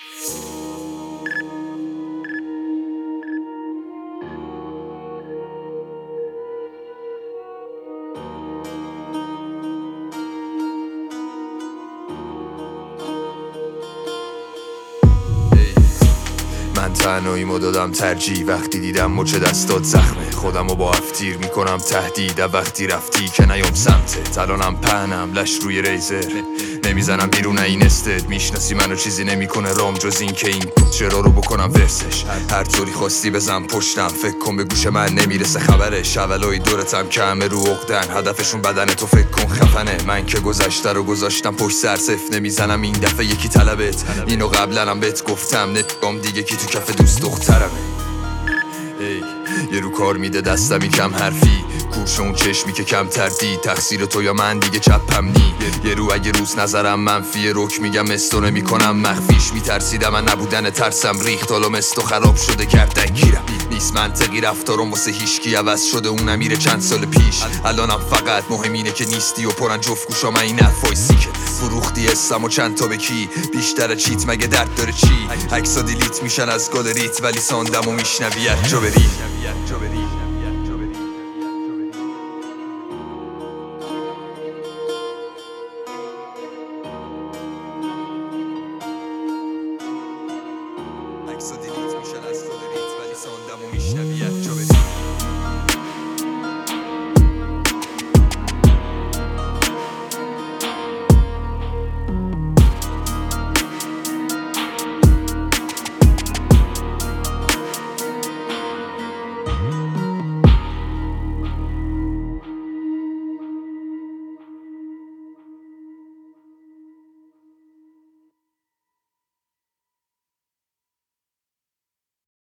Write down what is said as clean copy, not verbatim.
من تنهاییمو دادم ترجیح وقتی دیدم مچ دستات زخمه. خودمو با افتیر میکنم تهدید وقتی رفتی که نیام سمتت. الانم پهنم لش روی ریزر نمیزنم بیرون این استد. میشناسی منو چیزی نمیکنه رام جز این که این چرا رو بکنم ورسش. هر طوری خواستی بزن پشتم فکر کن به گوش من نمیرسه خبرش. اولای دورتم که همه رو عقدن هدفشون بدن تو فکر کن خفنه. من که گذشته رو گذاشتم پشت سر صفر نمیزنم این دفعه یکی طلبت. اینو قبلنم بهت گفتم نمیگم دیگه کی تو کف دوست دخترمه. یه رو کار میده دستم کم حرفی کورش اون چشمی که کم تردی تقصیر تو یا من دیگه چپم نی. یه رو اگه روز نظرم منفی رک میگم استونه میکنم مخفیش. میترسیدم من نبودن ترسم ریخت حالا مستو خراب شده گردن گیرم. نیست منطقی رفتارم واسه هیچکی عوض شده اونم میره چند سال پیش. الانم فقط مهم اینه که نیستی و پرن جفت گوشا من این حرفای سیکه. فروختی اسم و چند تا به کی بیشتر چیت مگه درد داره چی. عکسا دیلیت میشن از گالریت ولی ساندم و میشنوی جا بری. عکسا دیلیت میشن از